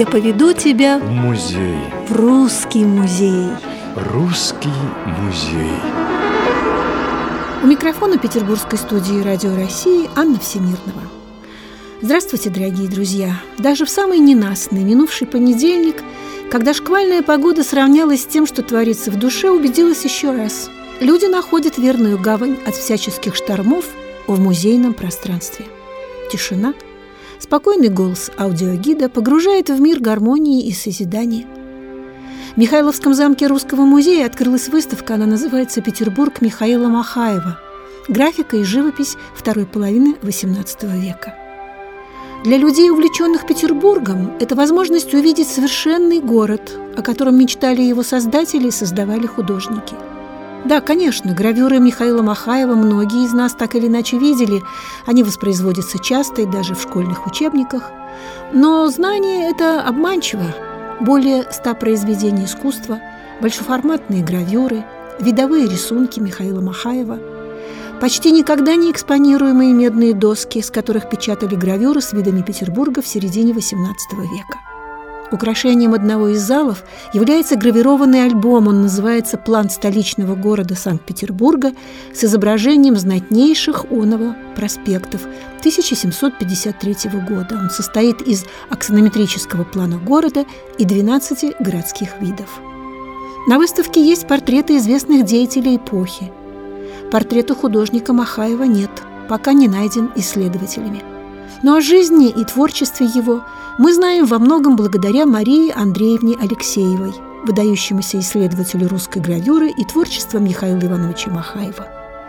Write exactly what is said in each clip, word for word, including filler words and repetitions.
Я поведу тебя в музей. В русский музей. Русский музей. У микрофона петербургской студии «Радио России» Анна Всемирнова. Здравствуйте, дорогие друзья! Даже в самый ненастный минувший понедельник, когда шквальная погода сравнялась с тем, что творится в душе, убедилась еще раз. Люди находят верную гавань от всяческих штормов в музейном пространстве. Тишина, спокойный голос аудиогида погружает в мир гармонии и созидания. В Михайловском замке Русского музея открылась выставка, она называется «Петербург Михаила Махаева. Графика и живопись второй половины восемнадцатого века». Для людей, увлеченных Петербургом, это возможность увидеть совершенный город, о котором мечтали его создатели и создавали художники. Да, конечно, гравюры Михаила Махаева многие из нас так или иначе видели, они воспроизводятся часто и даже в школьных учебниках. Но знание это обманчиво. Более ста произведений искусства, большеформатные гравюры, видовые рисунки Михаила Махаева, почти никогда не экспонируемые медные доски, с которых печатали гравюры с видами Петербурга в середине восемнадцатого века. Украшением одного из залов является гравированный альбом, он называется «План столичного города Санкт-Петербурга» с изображением знатнейших оного проспектов тысяча семьсот пятьдесят третьего года. Он состоит из аксонометрического плана города и двенадцати городских видов. На выставке есть портреты известных деятелей эпохи. Портрета художника Махаева нет, пока не найден исследователями. Но о жизни и творчестве его мы знаем во многом благодаря Марии Андреевне Алексеевой, выдающемуся исследователю русской гравюры и творчества Михаила Ивановича Махаева.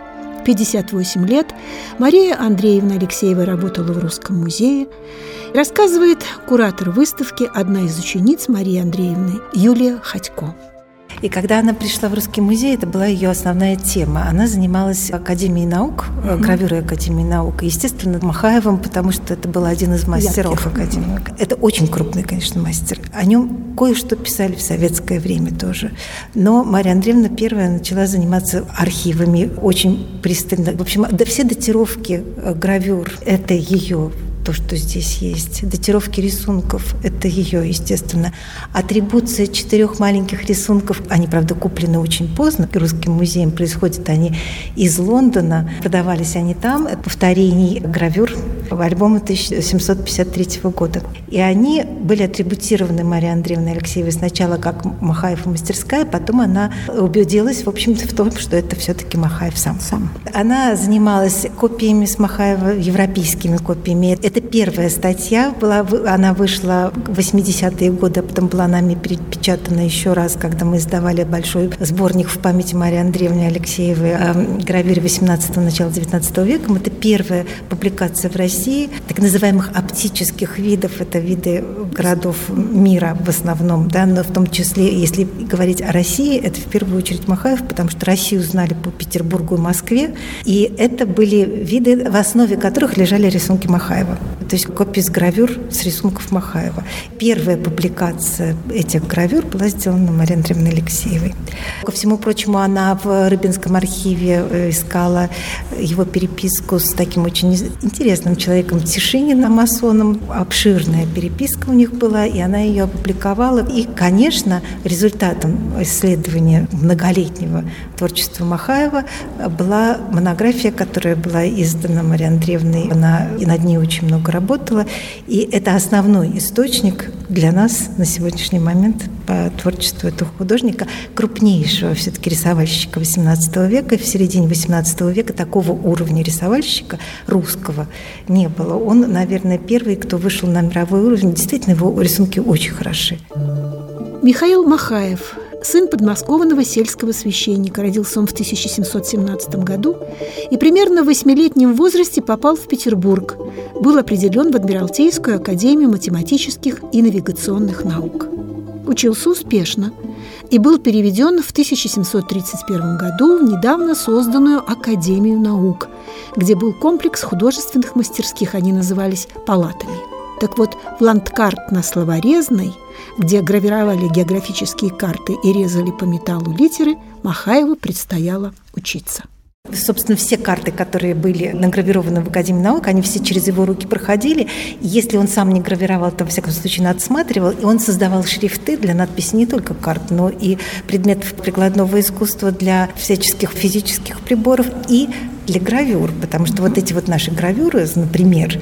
В пятьдесят восемь лет Мария Андреевна Алексеева работала в Русском музее. Рассказывает куратор выставки, одна из учениц Марии Андреевны, Юлия Ходько. И когда она пришла в Русский музей, это была ее основная тема. Она занималась Академией наук, mm-hmm. гравюрой Академии наук. И, естественно, Махаевым, потому что это был один из мастеров Ярких. Академии. Это очень крупный, конечно, мастер. О нем кое-что писали в советское время тоже. Но Мария Андреевна первая начала заниматься архивами очень пристально. В общем, да, все датировки гравюр – это ее. То, что здесь есть. Датировки рисунков – это ее, естественно. Атрибуция четырех маленьких рисунков, они, правда, куплены очень поздно. Русским музеем происходят они из Лондона. Продавались они там. Это повторений гравюр альбома тысяча семьсот пятьдесят третьего года. И они были атрибутированы Марии Андреевной Алексеевой сначала как Махаев мастерская, потом она убедилась, в общем-то, в том, что это все-таки Махаев сам. сам. Она занималась копиями с Махаева, европейскими копиями. Это первая статья была, она вышла в восьмидесятые годы, а потом была нами перепечатана еще раз, когда мы издавали большой сборник в памяти Марии Андреевны Алексеевой о гравюре восемнадцатого, начала девятнадцатого века. Это первая публикация в России так называемых оптических видов, это виды городов мира в основном, да, но в том числе, если говорить о России, это в первую очередь Махаев, потому что Россию знали по Петербургу и Москве, и это были виды, в основе которых лежали рисунки Махаева. То есть копии с гравюр с рисунков Махаева. Первая публикация этих гравюр была сделана Марией Андреевной Алексеевой. Ко всему прочему, она в Рыбинском архиве искала его переписку с таким очень интересным человеком Тишининым, масоном. Обширная переписка у них была, и она ее опубликовала. И, конечно, результатом исследования многолетнего творчества Махаева была монография, которая была издана Марией Андреевной. Она и над ней очень много работала, и это основной источник для нас на сегодняшний момент по творчеству этого художника, крупнейшего все-таки рисовальщика восемнадцатого века. В середине восемнадцатого века такого уровня рисовальщика русского не было. Он, наверное, первый, кто вышел на мировой уровень. Действительно, его рисунки очень хороши. Михаил Махаев, сын подмосковного сельского священника. Родился он в тысяча семьсот семнадцатом году и примерно в восьмилетнем возрасте попал в Петербург. Был определен в Адмиралтейскую академию математических и навигационных наук. Учился успешно и был переведен в тысяча семьсот тридцать первом году в недавно созданную Академию наук, где был комплекс художественных мастерских, они назывались палатами. Так вот, в ландкарт на Словорезной, где гравировали географические карты и резали по металлу литеры, Махаеву предстояло учиться. Собственно, все карты, которые были награвированы в Академии наук, они все через его руки проходили. И если он сам не гравировал, то, во всяком случае, надсматривал. И он создавал шрифты для надписи не только карт, но и предметов прикладного искусства для всяческих физических приборов и для гравюр, потому что вот эти вот наши гравюры, например,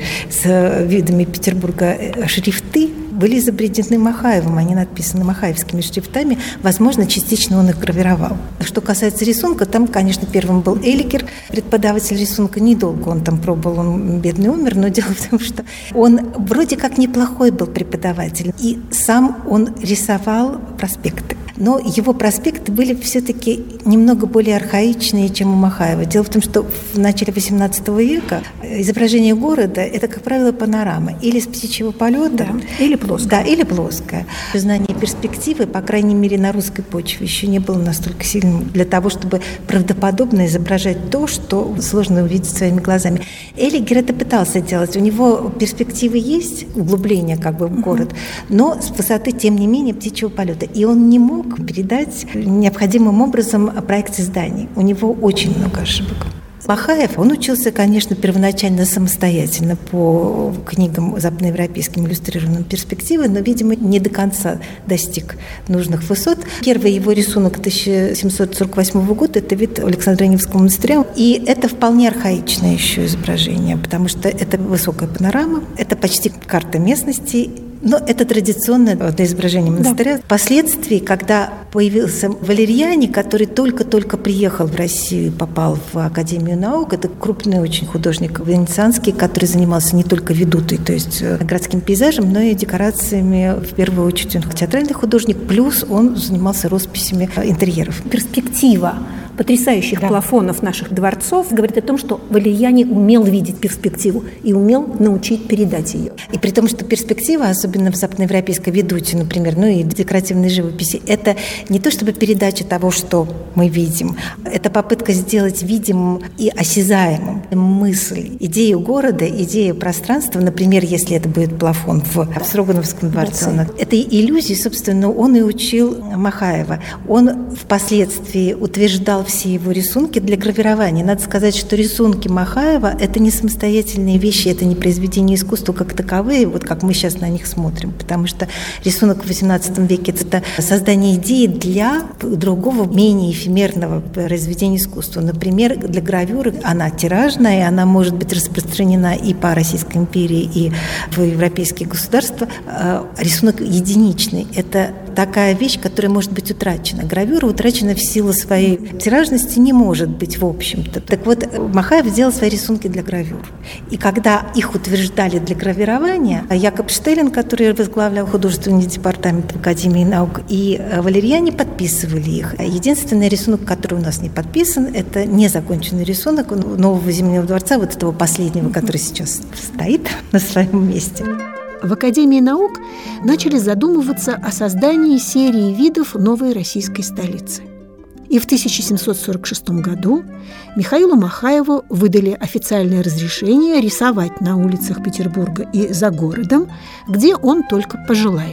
с видами Петербурга шрифты, были изобретены Махаевым, они написаны махаевскими шрифтами, возможно, частично он их гравировал. Что касается рисунка, там, конечно, первым был Эликер, преподаватель рисунка, недолго он там пробовал, он бедный умер, но дело в том, что он вроде как неплохой был преподаватель, и сам он рисовал проспекты. Но его проспекты были все-таки немного более архаичные, чем у Махаева. Дело в том, что в начале восемнадцатого века изображение города – это, как правило, панорама или с птичьего полета, да, или плоская. Да, или плоская. Знание перспективы, по крайней мере, на русской почве еще не было настолько сильным для того, чтобы правдоподобно изображать то, что сложно увидеть своими глазами. Элигер это пытался делать. У него перспективы есть, углубление как бы в город, но с высоты, тем не менее, птичьего полета. И он не мог передать необходимым образом проекции зданий. У него очень много ошибок. Махаев, он учился, конечно, первоначально самостоятельно по книгам западноевропейским иллюстрированным перспективы, но, видимо, не до конца достиг нужных высот. Первый его рисунок тысяча семьсот сорок восьмого года – это вид Александро-Невского монастыря. И это вполне архаичное еще изображение, потому что это высокая панорама, это почти карта местности. Но это традиционное изображение монастыря. Да. Впоследствии, когда появился Валерьяни, который только-только приехал в Россию и попал в Академию наук, это крупный очень художник венецианский, который занимался не только ведутой, то есть городским пейзажем, но и декорациями, в первую очередь он театральный художник, плюс он занимался росписями интерьеров. Перспектива потрясающих да. плафонов наших дворцов говорит о том, что Валерьяни умел видеть перспективу и умел научить передать ее. И при том, что перспектива, особенно в западноевропейской ведуте, например, ну и декоративной живописи, это не то чтобы передача того, что мы видим, это попытка сделать видимым и осязаемым мысль, идею города, идею пространства, например, если это будет плафон в Строгановском дворце. Да. Этой иллюзии, собственно, он и учил Махаева. Он впоследствии утверждал все его рисунки для гравирования. Надо сказать, что рисунки Махаева – это не самостоятельные вещи, это не произведения искусства как таковые, вот как мы сейчас на них смотрим, потому что рисунок в восемнадцатом веке – это создание идеи для другого, менее эфемерного произведения искусства. Например, для гравюры она тиражная, она может быть распространена и по Российской империи, и в европейские государства. Рисунок единичный – это такая вещь, которая может быть утрачена. Гравюра утрачена в силу своей тиражности не может быть, в общем-то. Так вот, Махаев сделал свои рисунки для гравюр. И когда их утверждали для гравирования, Якоб Штеллин, который возглавлял художественный департамент Академии наук, и Валерьяни подписывали их. Единственный рисунок, который у нас не подписан, это незаконченный рисунок нового Зимнего дворца, вот этого последнего, который сейчас стоит на своем месте. В Академии наук начали задумываться о создании серии видов новой российской столицы. И в тысяча семьсот сорок шестом году Михаилу Махаеву выдали официальное разрешение рисовать на улицах Петербурга и за городом, где он только пожелает.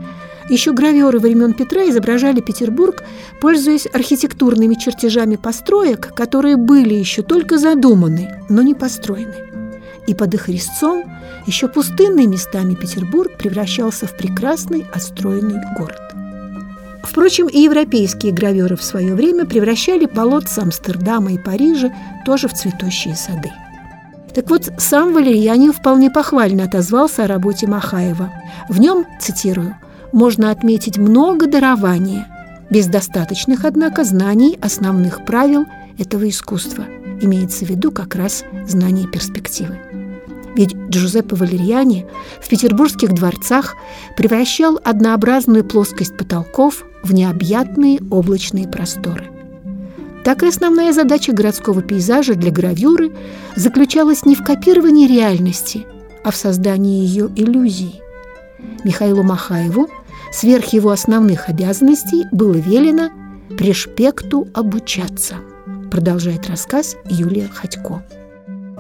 Еще гравёры времен Петра изображали Петербург, пользуясь архитектурными чертежами построек, которые были еще только задуманы, но не построены. И под их резцом еще пустынный местами Петербург превращался в прекрасный отстроенный город. Впрочем, и европейские гравёры в свое время превращали полотца Амстердама и Парижа тоже в цветущие сады. Так вот, сам Валерьяни вполне похвально отозвался о работе Махаева. В нем, цитирую, «можно отметить много дарования, без достаточных, однако, знаний основных правил этого искусства». Имеется в виду как раз знание перспективы. Ведь Джузеппе Валерьяни в петербургских дворцах превращал однообразную плоскость потолков в необъятные облачные просторы. Так и основная задача городского пейзажа для гравюры заключалась не в копировании реальности, а в создании ее иллюзий. Михаилу Махаеву сверх его основных обязанностей было велено «пришпекту обучаться», продолжает рассказ Юлия Ходько.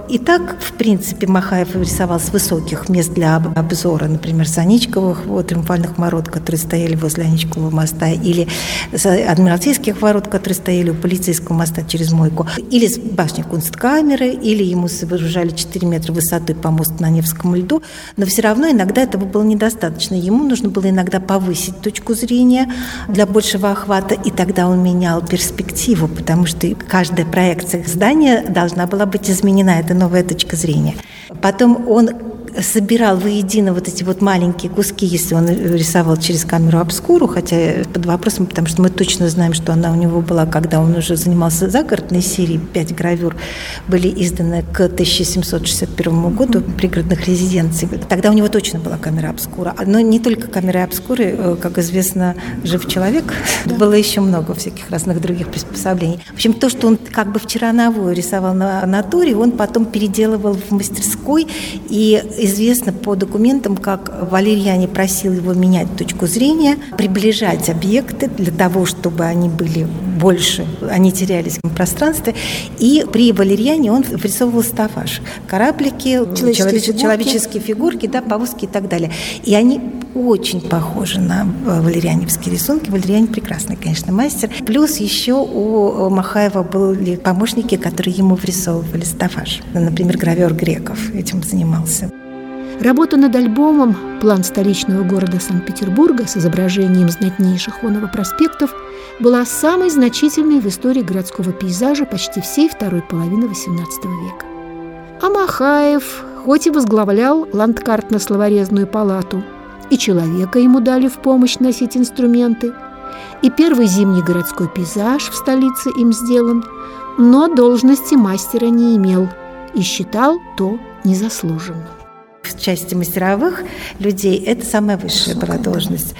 И так, в принципе, Махаев рисовал с высоких мест для обзора, например, с Аничковых вот, триумфальных ворот, которые стояли возле Аничкового моста, или с Адмиралтейских ворот, которые стояли у полицейского моста через Мойку, или с башни Кунсткамеры, или ему сооружали четыре метра высоты помост на Невском льду, но все равно иногда этого было недостаточно. Ему нужно было иногда повысить точку зрения для большего охвата, и тогда он менял перспективу, потому что каждая проекция здания должна была быть изменена. Это новая точка зрения. Потом он собирал воедино вот эти вот маленькие куски, если он рисовал через камеру обскуру, хотя под вопросом, потому что мы точно знаем, что она у него была, когда он уже занимался загородной серией, пять гравюр были изданы к тысяча семьсот шестьдесят первому году пригородных резиденций. Тогда у него точно была камера обскура. Но не только камеры обскуры, как известно, жив человек, да. Было еще много всяких разных других приспособлений. В общем, то, что он как бы вчера новую рисовал на натуре, он потом переделывал в мастерской, и известно по документам, как Валерьяни просил его менять точку зрения, приближать объекты для того, чтобы они были больше, они терялись в пространстве. И при Валерьяне он вырисовывал стафаж. Кораблики, человеческие, человеческие, человеческие фигурки, да, повозки и так далее. И они очень похожи на валерьяневские рисунки. Валерьян прекрасный, конечно, мастер. Плюс еще у Махаева были помощники, которые ему вырисовывали стафаж. Например, гравер Греков этим занимался. Работа над альбомом «План столичного города Санкт-Петербурга» с изображением знатнейших оного проспектов была самой значительной в истории городского пейзажа почти всей второй половины восемнадцатого века. А Махаев, хоть и возглавлял ландкартно-словорезную палату, и человека ему дали в помощь носить инструменты, и первый зимний городской пейзаж в столице им сделан, но должности мастера не имел и считал то незаслуженным. В части мастеровых людей это самая высшая была должность.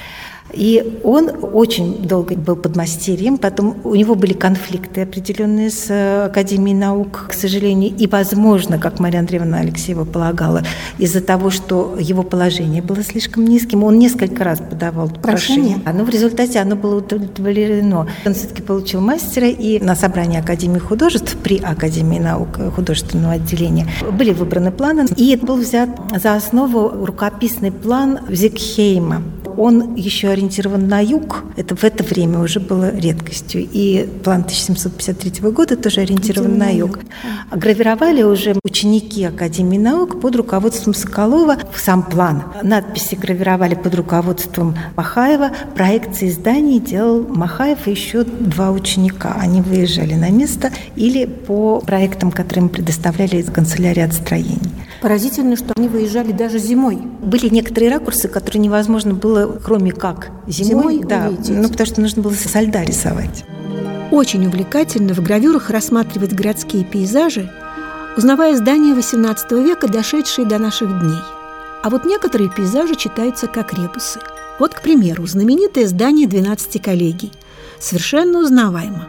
И он очень долго был подмастерьем, потом у него были конфликты определенные с Академией наук, к сожалению, и, возможно, как Мария Андреевна Алексеева полагала, из-за того, что его положение было слишком низким, он несколько раз подавал прошение, но в результате оно было удовлетворено. Он все-таки получил мастера, и на собрании Академии художеств при Академии наук художественного отделения были выбраны планы, и был взят за основу рукописный план Зигхейма. Он еще ориентирован на юг. Это в это время уже было редкостью. И план тысяча семьсот пятьдесят третьего года тоже ориентирован на юг. А гравировали уже ученики Академии наук под руководством Соколова сам план. Надписи гравировали под руководством Махаева. Проекции зданий делал Махаев и еще два ученика. Они выезжали на место или по проектам, которые им предоставляли из канцелярии отстроений. Поразительно, что они выезжали даже зимой. Были некоторые ракурсы, которые невозможно было, кроме как зимой, зимой да, ну, потому что нужно было со льда рисовать. Очень увлекательно в гравюрах рассматривать городские пейзажи, узнавая здания восемнадцатого века, дошедшие до наших дней. А вот некоторые пейзажи читаются как ребусы. Вот, к примеру, знаменитое здание двенадцати коллегий. Совершенно узнаваемо.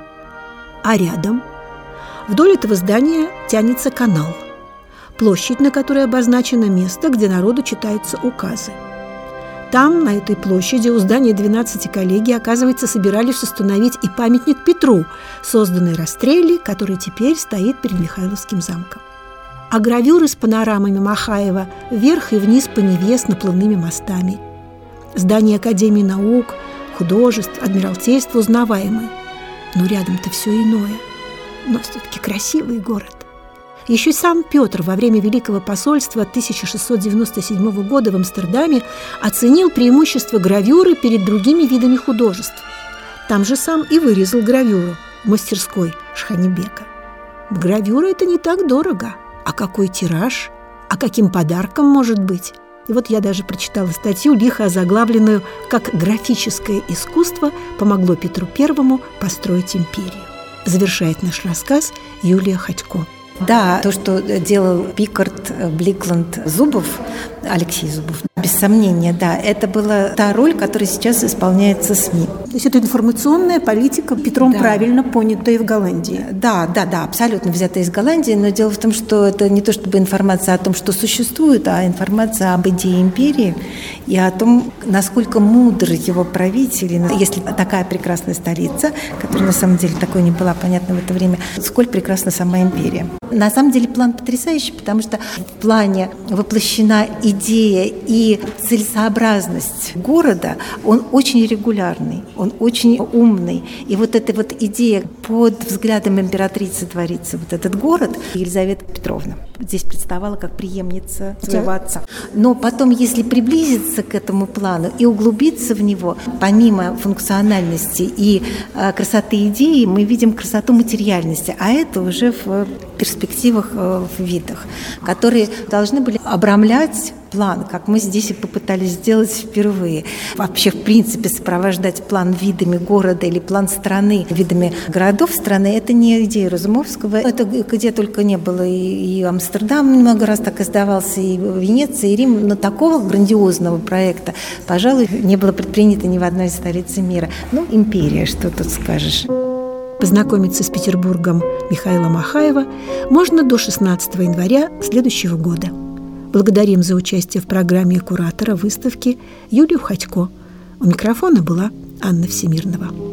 А рядом, вдоль этого здания, тянется канал. Площадь, на которой обозначено место, где народу читаются указы. Там, на этой площади, у здания двенадцати коллегий, оказывается, собирались установить и памятник Петру, созданный Растрелли, который теперь стоит перед Михайловским замком. А гравюры с панорамами Махаева вверх и вниз по Неве с наплывными мостами. Здания Академии наук, художеств, адмиралтейства узнаваемые. Но рядом-то все иное. Но все-таки красивый город. Еще сам Петр во время Великого посольства тысяча шестьсот девяносто седьмого года в Амстердаме оценил преимущество гравюры перед другими видами художеств. Там же сам и вырезал гравюру в мастерской Шханебека. Гравюра – это не так дорого. А какой тираж? А каким подарком может быть? И вот я даже прочитала статью, лихо озаглавленную «Как графическое искусство помогло Петру Первому построить империю». Завершает наш рассказ Юлия Ходько. Да, то, что делал Пикард, Бликланд, Зубов, Алексей Зубов, без сомнения, да, это была та роль, которая сейчас исполняется СМИ. То есть это информационная политика, Петром да. правильно понятая в Голландии. Да, да, да, абсолютно взятая из Голландии, но дело в том, что это не то чтобы информация о том, что существует, а информация об идее империи и о том, насколько мудры его правители, если такая прекрасная столица, которая на самом деле такой не была понятна в это время, сколь прекрасна сама империя. На самом деле план потрясающий, потому что в плане воплощена идея и целесообразность города, он очень регулярный, он очень умный. И вот эта вот идея под взглядом императрицы творится вот этот город, Елизавета Петровна здесь представала как преемница своего отца. Но потом, если приблизиться к этому плану и углубиться в него, помимо функциональности и э, красоты идеи, мы видим красоту материальности, а это уже в перспективах, э, в видах, которые должны были обрамлять план, как мы здесь и попытались сделать впервые. Вообще, в принципе, сопровождать план видами города или план страны видами городов страны – это не идея Разумовского. Это где только не было. И, и Амстердам много раз так издавался, и Венеция, и Рим. Но такого грандиозного проекта, пожалуй, не было предпринято ни в одной столице мира. Ну, империя, что тут скажешь. Познакомиться с Петербургом Михаила Махаева можно до шестнадцатого января следующего года. Благодарим за участие в программе куратора выставки Юлию Ходько. У микрофона была Анна Всемирнова.